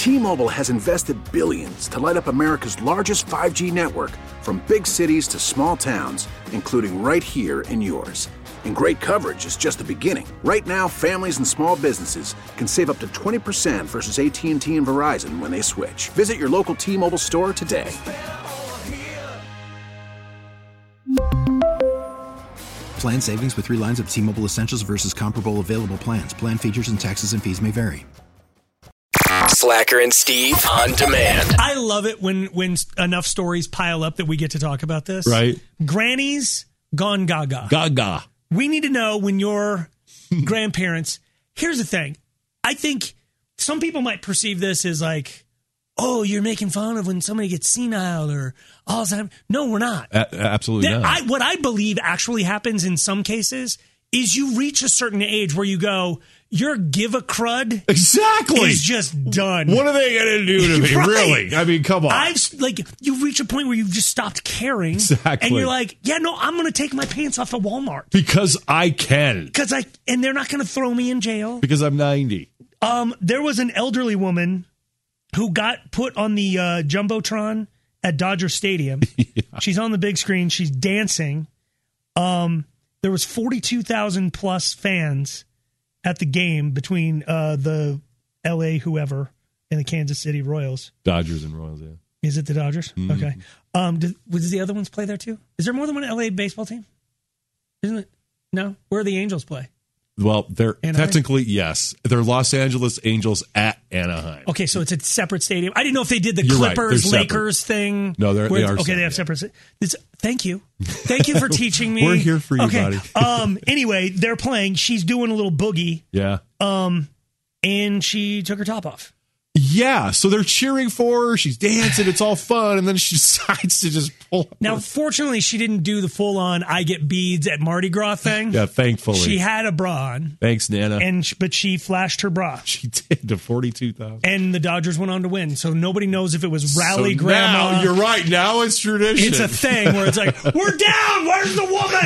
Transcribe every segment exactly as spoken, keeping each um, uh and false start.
T-Mobile has invested billions to light up America's largest five G network, from big cities to small towns, including right here in yours. And great coverage is just the beginning. Right now, families and small businesses can save up to twenty percent versus A T and T and Verizon when they switch. Visit your local T-Mobile store today. Plan savings with three lines of T-Mobile Essentials versus comparable available plans. Plan features and taxes and fees may vary. Slacker and Steve on demand. I love it when when enough stories pile up that we get to talk about this. Right. Granny's gone gaga. Gaga. We need to know when your grandparents. Here's the thing. I think some people might perceive this as like, oh, you're making fun of when somebody gets senile or Alzheimer's. No, we're not. A- absolutely That- not. I, what I believe actually happens in some cases is you reach a certain age where you go, your give a crud exactly is just done. What are they going to do to me? Right. Really? I mean, come on. I've like you reach a point where you've just stopped caring, Exactly. and you're like, yeah, no, I'm going to take my pants off at Walmart because I can. because I and they're not going to throw me in jail. Because I'm ninety. Um, there was an elderly woman who got put on the uh, jumbotron at Dodger Stadium. Yeah. She's on the big screen. She's dancing. Um, there was forty-two thousand plus fans at the game between uh, the L A whoever and the Kansas City Royals. Dodgers and Royals, yeah. Is it the Dodgers? Mm-hmm. Okay. Um, did, does the other ones play there too? Is there more than one L A baseball team? Isn't it? No? Where do the Angels play? Well, they're Anaheim? technically, yes. They're Los Angeles Angels at Anaheim. Okay, so it's a separate stadium. I didn't know if they did the You're right, Clippers, they're separate. Lakers thing. No, they're- where they it's- are Okay, they have separate, separate. It's, thank you. Thank you for teaching me. We're here for you, okay. buddy. um. Anyway, they're playing. She's doing a little boogie, Yeah. um, and she took her top off. Yeah. So they're cheering for her. She's dancing. It's all fun. And then she decides to just pull. Now, fortunately, she didn't do the full-on "I get beads at Mardi Gras" thing. Yeah, thankfully. She had a bra on, Thanks, Nana. and sh- but she flashed her bra. she did to forty-two thousand. And the Dodgers went on to win. So nobody knows if it was rally so grandma. Now, you're right. Now it's tradition. It's a thing where it's like, we're down. Where's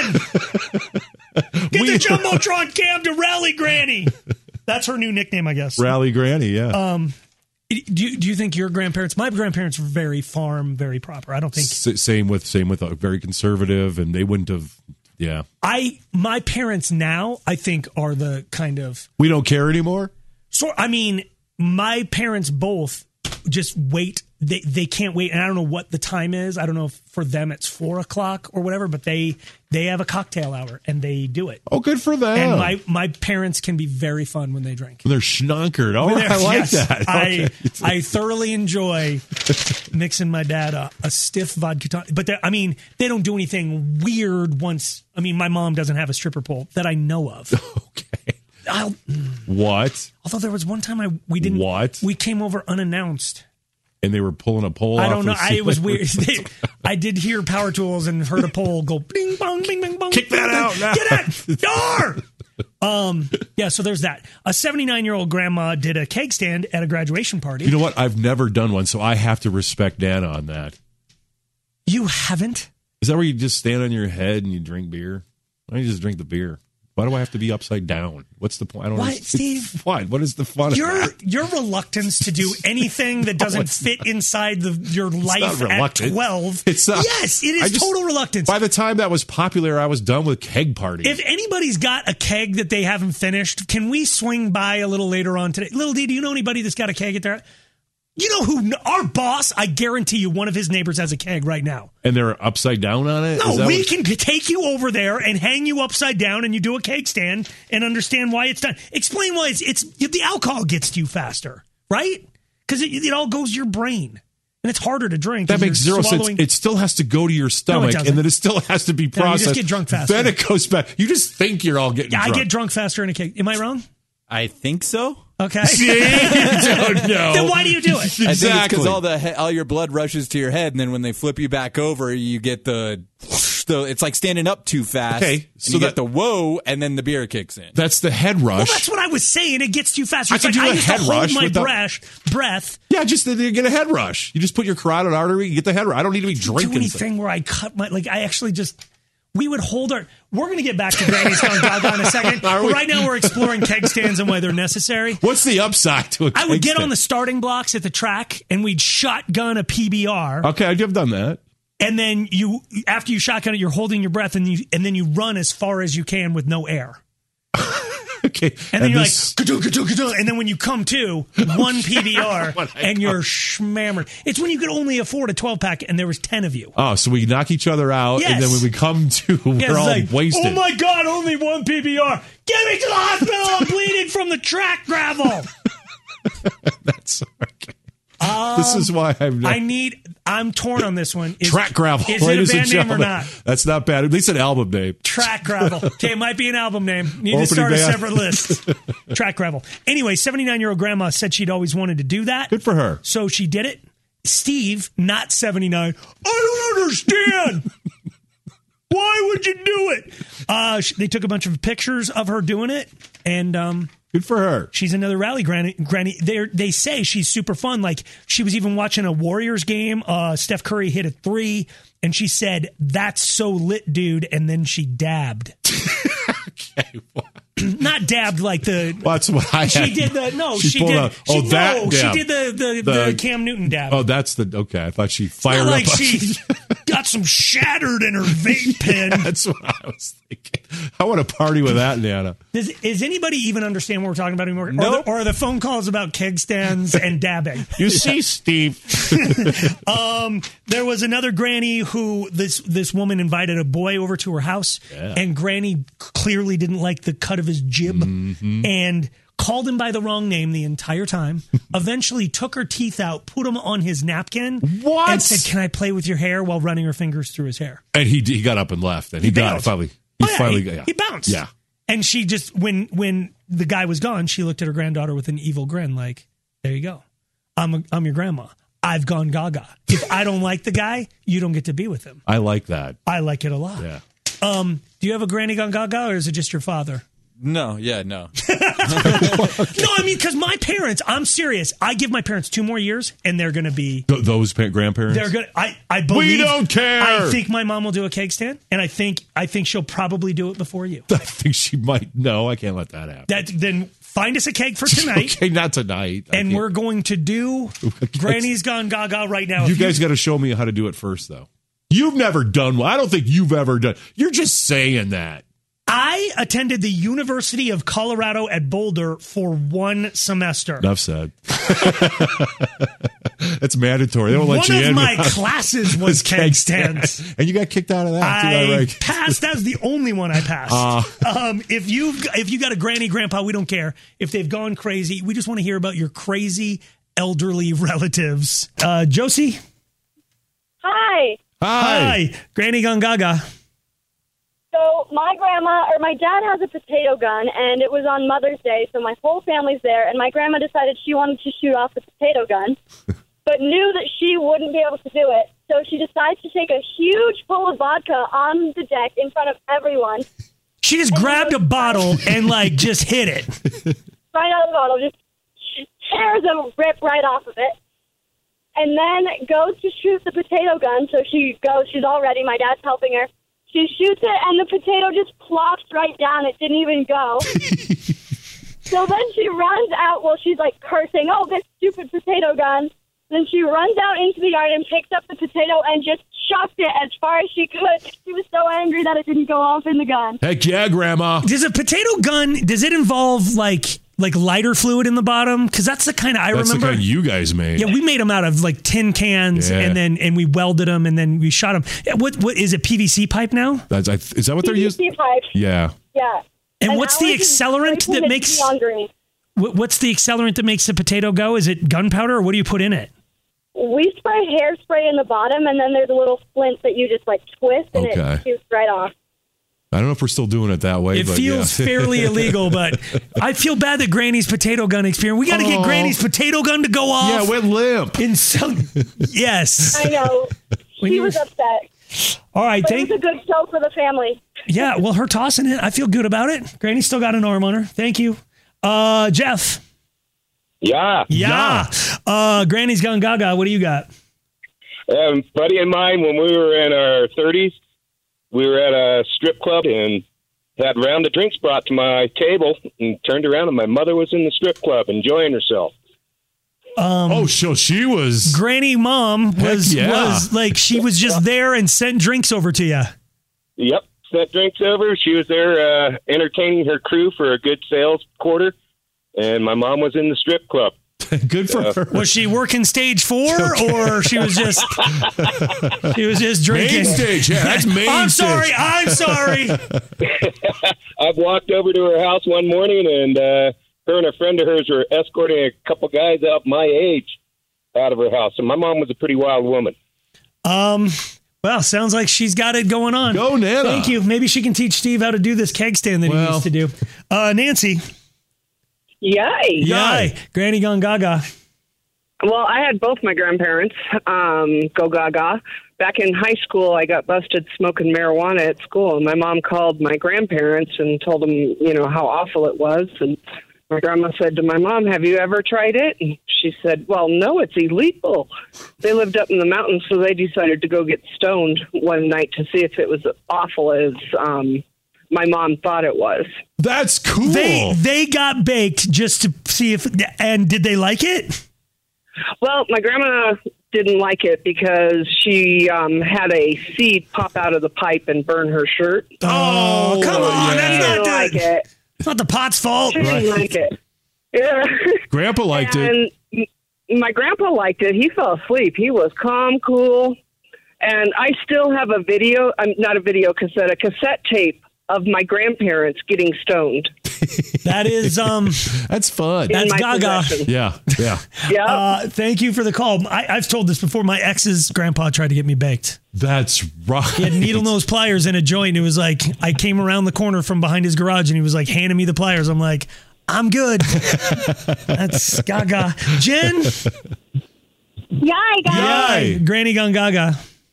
the woman? Get We- the Jumbotron cam to rally granny. That's her new nickname, I guess. Rally Granny, yeah. Um, do you, do you think your grandparents, my grandparents were very farm, very proper. I don't think. S- same with same with uh, very conservative, and they wouldn't have. Yeah, I my parents now, I think, are the kind of. we don't care anymore. So, I mean, my parents both just wait. They they can't wait, and I don't know what the time is. I don't know if for them it's four o'clock or whatever, but they they have a cocktail hour and they do it. Oh, good for them. And my my parents can be very fun when they drink. They're schnonkered. Oh, I like Yes, that. I Okay. I thoroughly enjoy mixing my dad a, a stiff vodka tonic. But they- I mean, they don't do anything weird. Once I mean, my mom doesn't have a stripper pole that I know of. Okay. I'll, What? although there was one time I we didn't What? we came over unannounced. And they were pulling a pole. I off don't know. the I, it was ceiling. weird. They, I did hear power tools and heard a pole go bing bong bing bing bong. Kick that out now. Get out door. Um. Yeah. So there's that. A seventy-nine year old grandma did a keg stand at a graduation party. You know what? I've never done one, so I have to respect Nana on that. You haven't? Is that where you just stand on your head and you drink beer? Why don't you just drink the beer? Why do I have to be upside down? What's the point? I don't What, understand. Steve? What? What is the fun Your of that? your reluctance to do anything that doesn't it's fit inside the your life not at reluctant. twelve. It's not. Yes, it I is just- total reluctance. By the time that was popular, I was done with keg parties. If anybody's got a keg that they haven't finished, can we swing by a little later on today? Little D, do you know anybody that's got a keg at their? You know who? Our boss, I guarantee you, one of his neighbors has a keg right now. and they're upside down on it? Is No, that we what- can take you over there and hang you upside down, and you do a keg stand and understand why it's done. Explain why it's it's the alcohol gets to you faster, right? Because it, it all goes to your brain, and it's harder to drink. That 'cause makes you're zero sense. swallowing- It still has to go to your stomach, doesn't. and then it still has to be No, you processed. just get drunk faster. Then it goes back. You just think you're all getting Yeah, drunk. I get drunk faster in a keg. Am I wrong? I think so. Okay. See? You don't know. Then why do you do it? I think it's Exactly. because all the he- all your blood rushes to your head, and then when they flip you back over, you get the, the it's like standing up too fast. Okay, and so you that- get the whoa, and then the beer kicks in. That's the head rush. Well, that's what I was saying. It gets too fast. I It's can like do I a used head to hold rush my without- breath, breath. yeah, just that you get a head rush. You just put your carotid artery, you get the head rush. I don't need to be Do drinking. anything where I cut my like. I actually just we would hold our. We're going to get back to Granny's Gone Gaga in a second. But we? right now, we're exploring keg stands and why they're necessary. What's the upside to a I would keg get stand? on the starting blocks at the track, and we'd shotgun a P B R. Okay, I've done that. And then you, after you shotgun it, you're holding your breath, and you, and then you run as far as you can with no air. Okay, And then you're this- like, "Ka-doo, ka-doo, ka-doo," and then when you come to, one P B R, When I and you're come. schmammered. It's when you could only afford a twelve pack, and there was ten of you. oh, so we knock each other out, and Yes. then when we come to, we're Yeah, it's all like, wasted. oh my God, only one P B R. Get me to the hospital. I'm bleeding from the track gravel. That's okay. this is why I'm not. I need, I'm torn on this one. Is, Track gravel, Is it a ladies and band name or gentlemen. not? That's not bad. At least an album name. Track gravel. Okay, it might be an album name. Need Opening to start a band. separate list. Track gravel. Anyway, seventy-nine-year-old grandma said she'd always wanted to do that. Good for her. So she did it. Steve, not seventy-nine. I don't understand. Why would you do it? Uh, sh- they took a bunch of pictures of her doing it, and um, Good for her. she's another rally granny. Granny, they they say she's super fun. Like she was even watching a Warriors game. Uh, Steph Curry hit a three, and she said, "That's so lit, dude." And then she dabbed. Okay, well, Not dabbed like the. well, that's what I She had. did the no. She She, pulled did. a- she, oh, no, that dab. she did the the, The- the Cam Newton dab. Oh, that's the okay. I thought she fired Not like up. she got some shattered in her vape pen. That's what I was thinking. I want to party with that, Nana. Does, does anybody even understand what we're talking about anymore? Nope. Or, the, or are the phone calls about keg stands and dabbing? You see, Steve. Um, there was another granny who this this woman invited a boy over to her house, Yeah. and Granny clearly didn't like the cut of his jib Mm-hmm. and called him by the wrong name the entire time. Eventually took her teeth out, put them on his napkin, What? and said, "Can I play with your hair?" while running her fingers through his hair. And he he got up and left, and he, got bailed. finally. He Oh, yeah, finally he, got. Yeah. he bounced. Yeah. And she just when when the guy was gone, she looked at her granddaughter with an evil grin, like, "There you go. I'm a, I'm your grandma. I've gone gaga. If I don't like the guy, you don't get to be with him. I like that. I like it a lot." Yeah. Um, do you have a granny gone gaga, or is it just your father? No, yeah, no. No, I mean, because my parents, I'm serious. I give my parents two more years, and they're going to be. Th- those pa- grandparents. They're good. I I believe. don't care. I think my mom will do a cake stand, and I think I think she'll probably do it before you. I think she might. No, I can't let that happen. That then find us a cake for tonight. Okay, not tonight. I And can't- we're going to do Granny's Gone Gaga right now. You If guys got to show me how to do it first, though. You've never done one. I don't think you've ever done. You're just saying that. I attended the University of Colorado at Boulder for one semester. Enough said. That's mandatory. They don't let One you of in. my without- classes was keg stands. and you got kicked out of that. too, I right? passed. That was the only one I passed. Uh. um, if you if you got a granny, grandpa, we don't care. If they've gone crazy, we just want to hear about your crazy elderly relatives. Uh, Josie, Hi. Hi. hi, Granny Gone Gaga. So my grandma, or my dad has a potato gun, and it was on Mother's Day, so my whole family's there, and my grandma decided she wanted to shoot off the potato gun, but knew that she wouldn't be able to do it. So she decides to take a huge pull of vodka on the deck in front of everyone, She just grabbed a bottle and like just hit it. right out of the bottle, just tears a rip right off of it, and then goes to shoot the potato gun. So she goes, she's all ready, my dad's helping her. She shoots it, and the potato just plops right down. It didn't even go. So then she runs out. Well, she's like cursing, "Oh, this stupid potato gun." Then she runs out into the yard and picks up the potato and just chucked it as far as she could. She was so angry that it didn't go off in the gun. Heck yeah, Grandma. Does a potato gun, does it involve like like lighter fluid in the bottom? Because that's the kind of, I That's remember. the kind you guys made. Yeah, we made them out of like tin cans, Yeah. and then and we welded them, and then we shot them. What what is it? P V C pipe now? That's, I, is that what they're using? P V C pipe. Yeah. Yeah. And what's the ours is accelerant green that and makes? neon green. What, what's the accelerant that makes the potato go? Is it gunpowder, or what do you put in it? We spray hairspray in the bottom, and then there's a little splint that you just like twist, and Okay. it shoots right off. I don't know if we're still doing it that way. It but feels yeah. fairly illegal, but I feel bad that Granny's potato gun experience. We got to get Oh. Granny's potato gun to go off. Yeah, it went limp. in some. Yes. I know. When She you were- was upset. All right. But Thank. it was a good show for the family. Yeah. Well, her tossing it, I feel good about it. Granny still got an arm on her. Thank you, uh, Jeff. Yeah. Yeah. Uh, Granny's Gone Gaga. What do you got? Um, buddy of mine, when we were in our thirties, we were at a strip club and had a round of drinks brought to my table, and turned around and my mother was in the strip club enjoying herself. Um, oh, so she was Granny Mom was yeah. was like she was just there and sent drinks over to you. Yep, sent drinks over. She was there uh, entertaining her crew for a good sales quarter, and my mom was in the strip club. Good for uh, her. Was she working stage four, okay. or she was just she was just drinking? Main stage, yeah, that's main I'm stage. sorry, I'm sorry. I walked over to her house one morning, and uh, her and a friend of hers were escorting a couple guys out my age out of her house. And my mom was a pretty wild woman. Um. Well, sounds like she's got it going on. Go, Nana. Thank you. Maybe she can teach Steve how to do this keg stand that well. he used to do. Uh, Nancy. Yay. Yay. Granny Gone Gaga. Well, I had both my grandparents um, go gaga. Back in high school, I got busted smoking marijuana at school. And my mom called my grandparents and told them, you know, how awful it was. And my grandma said to my mom, have you ever tried it? And she said, well, no, it's illegal. They lived up in the mountains, so they decided to go get stoned one night to see if it was awful as um, my mom thought it was. That's cool. They they got baked just to see if, and did they like it? Well, my grandma didn't like it because she um, had a seed pop out of the pipe and burn her shirt. Oh, come on. She That's didn't not like the, it. It's not the pot's fault. She didn't Right. like it. Yeah. Grandpa liked and it. My grandpa liked it. He fell asleep. He was calm, cool. And I still have a video, um, not a video cassette, a cassette tape of my grandparents getting stoned. That is, um, that's fun. That's my Gaga. possession. Yeah, yeah. Yeah. Uh, thank you for the call. I, I've told this before. My ex's grandpa tried to get me baked. That's right. He had needle nose pliers and a joint. It was like I came around the corner from behind his garage and he was like handing me the pliers. I'm like, I'm good. That's Gaga. Jen? Yay, guys. Yay. Granny Gone Gaga.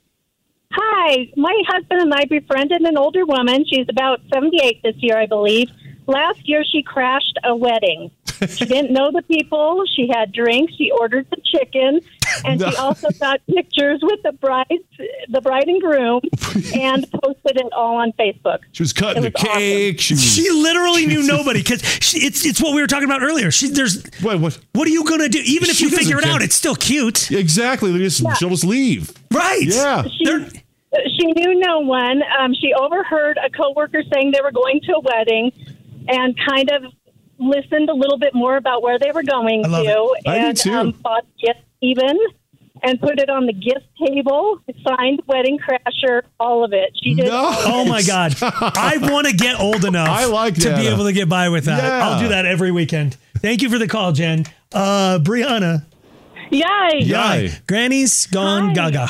Hi, my husband and I befriended an older woman. She's about seventy-eight this year, I believe. Last year, she crashed a wedding. She didn't know the people. She had drinks. She ordered the chicken, and No. she also got pictures with the bride, the bride and groom, and posted it all on Facebook. She was cutting It the was cake. She, was, She literally knew nobody because it's it's what we were talking about earlier. She there's what, what? what are you gonna do? Even if She you figure it doesn't out, care. it's still cute, Exactly. They just, She'll just leave. right? Yeah. They're- She knew no one. Um, she overheard a coworker saying they were going to a wedding, and kind of listened a little bit more about where they were going I love to, it. I do and too. um, bought gifts even, and put it on the gift table. Signed Wedding Crasher, all of it. She did. No. all of it. Oh my God. I want to get old enough I like to that. be able to get by with that. Yeah. I'll do that every weekend. Thank you for the call, Jen. Uh, Brianna. Yay! Yay. Granny's Gone Hi. Gaga.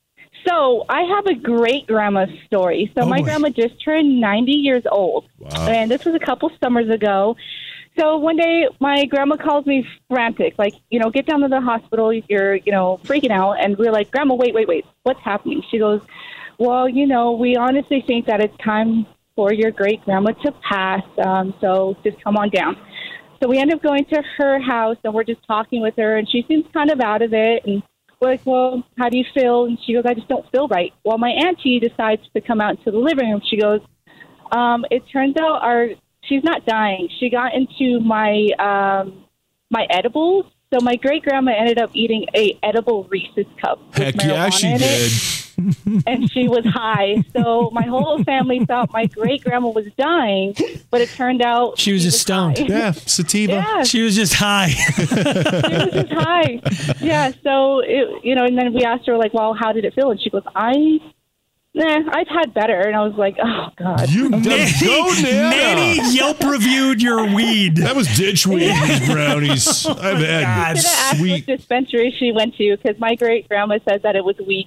So I have a great grandma story. So Oh, my boy. grandma just turned ninety years old. Wow. And this was a couple summers ago. So one day my grandma calls me frantic, like, you know, get down to the hospital. You're, you know, freaking out. And we're like, Grandma, wait, wait, wait. What's happening? She goes, well, you know, we honestly think that it's time for your great grandma to pass. Um, so just come on down. So we end up going to her house and we're just talking with her and she seems kind of out of it. And we're like, well, how do you feel? And she goes, I just don't feel right. Well, my auntie decides to come out into the living room. She goes, um, it turns out our she's not dying. She got into my um, my edibles. So my great grandma ended up eating a edible Reese's cup. with Heck yeah, marijuana she in did. it, and she was high. So my whole family thought my great grandma was dying, but it turned out She was just stoned. high. Yeah, sativa. Yeah. She was just high. She was just high. Yeah. So it, you know, and then we asked her like, well, how did it feel? And she goes, I. Nah, I've had better. And I was like, oh, God. You go, Manny, Nana. Manny Yelp reviewed your weed. That was ditchweed, these brownies. I've God. had Should have asked sweet. what dispensary she went to because my great grandma says that it was weak.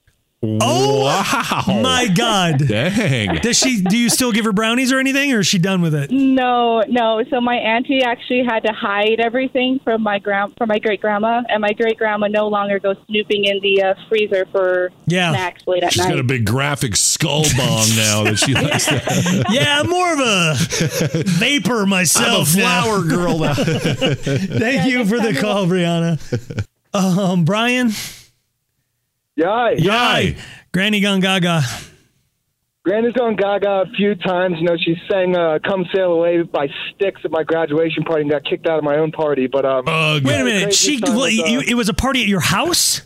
Oh, wow. my God. Dang. Does she? Do you still give her brownies or anything, or is she done with it? No, no. So my auntie actually had to hide everything from my grand from my great grandma, and my great grandma no longer goes snooping in the uh, freezer for Yeah. snacks late at She's night. got a big graphic skull bong now that she likes to. Yeah, I'm more of a vapor I'm a myself. now. flower girl now. Thank you for the call, Brianna. Um, Brian. Yay. Yay. Granny Gone Gaga. Granny's gone gaga a few times. You know, she sang uh, Come Sail Away by Styx at my graduation party and got kicked out of my own party. But um, Wait a minute. She, well, was, uh, you, it was a party at your house?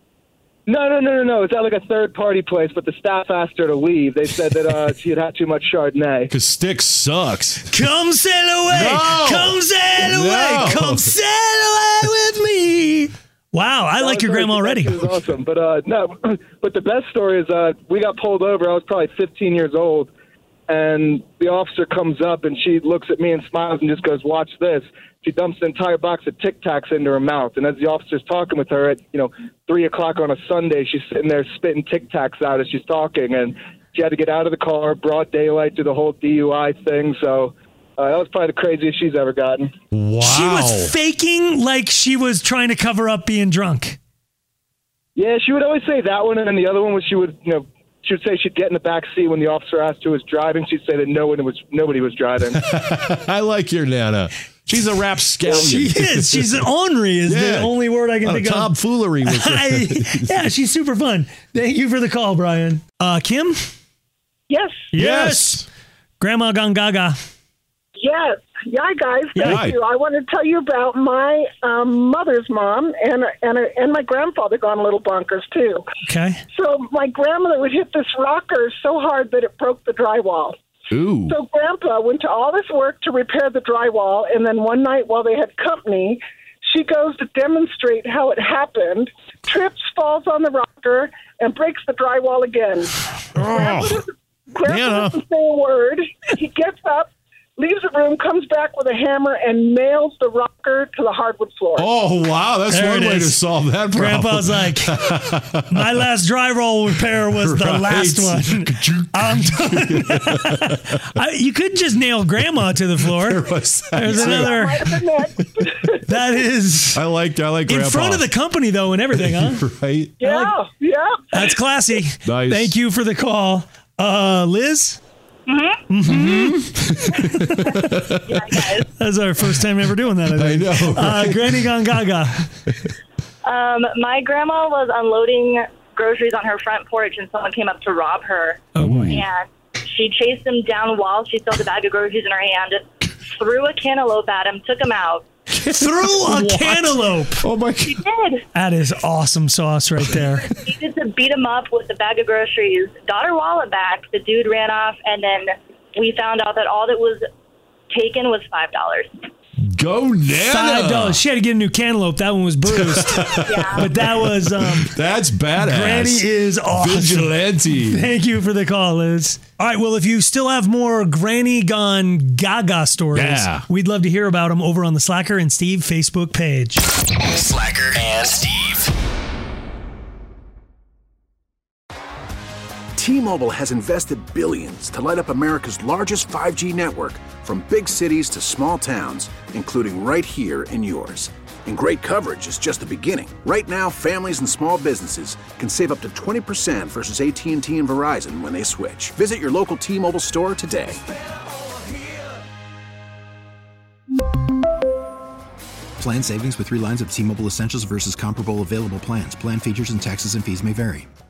No, no, no, no, no. It's at like a third-party place, but the staff asked her to leave. They said that uh, she had had too much Chardonnay. Because Styx sucks. Come sail away. No. Come sail away. No. Come sail away with me. Wow, I That like was your very- grandma already. She was awesome. But uh, no, but the best story is uh, we got pulled over. I was probably fifteen years old, and the officer comes up and she looks at me and smiles and just goes, "Watch this." She dumps an entire box of Tic Tacs into her mouth, and as the officer's talking with her at you know three o'clock on a Sunday, she's sitting there spitting Tic Tacs out as she's talking, and she had to get out of the car, broad daylight, do the whole D U I thing. So. Uh, that was probably the craziest she's ever gotten. Wow. She was faking like she was trying to cover up being drunk. Yeah, she would always say that one, and then the other one was she would, you know, she would say she'd get in the back seat when the officer asked who was driving. She'd say that no one was, nobody was driving. I like your Nana. She's a rapscallion. She is. She's an ornery is Yeah. the only word I can Oh, think of. tomfoolery with her. I, yeah, she's super fun. Thank you for the call, Brian. Uh, Kim? Yes. Yes. Grandma gone gaga. Yes. Yeah, guys. Yeah. Thank Hi. you. I want to tell you about my um, mother's mom and and and my grandfather gone a little bonkers too. Okay. So my grandmother would hit this rocker so hard that it broke the drywall. Ooh. So Grandpa went to all this work to repair the drywall, and then one night while they had company, she goes to demonstrate how it happened, trips, falls on the rocker, and breaks the drywall again. Grandpa doesn't, Grandpa doesn't say a word. He gets up, leaves the room, comes back with a hammer, and nails the rocker to the hardwood floor. Oh, wow. That's There one it way to is. solve that problem. Grandpa's like, my last drywall repair was the Right. last one. I'm done. I, you couldn't just nail Grandma to the floor. There was that There's too. another. Might have been next. That is I like, I like in Grandpa. front of the company, though, and everything, huh? Right? Yeah, yeah. That's classy. Nice. Thank you for the call. Uh, Liz? Mm-hmm. Mm-hmm. Yeah, guys. That's our first time ever doing that, I I think. know. Uh, right? Granny gone gaga. Um, my grandma was unloading groceries on her front porch, and someone came up to rob her. Oh, boy. And she chased them down while she still had the bag of groceries in her hand, threw a cantaloupe at him, took him out. Threw a What? cantaloupe. Oh, my She God. did. That is awesome sauce right there. Needed to beat him up with the bag of groceries. Got her wallet back. The dude ran off, and then we found out that all that was taken was five dollars. Go Nana. Five dollars. She had to get a new cantaloupe. That one was bruised. Yeah. But that was um That's badass. Granny is awesome. Vigilante. Thank you for the call, Liz. All right, well, if you still have more Granny Gone Gaga stories, Yeah. we'd love to hear about them over on the Slacker and Steve Facebook page. Slacker and Steve. T-Mobile has invested billions to light up America's largest five G network, from big cities to small towns, including right here in yours. And great coverage is just the beginning. Right now, families and small businesses can save up to twenty percent versus A T and T and Verizon when they switch. Visit your local T-Mobile store today. Plan savings with three lines of T-Mobile Essentials versus comparable available plans. Plan features and taxes and fees may vary.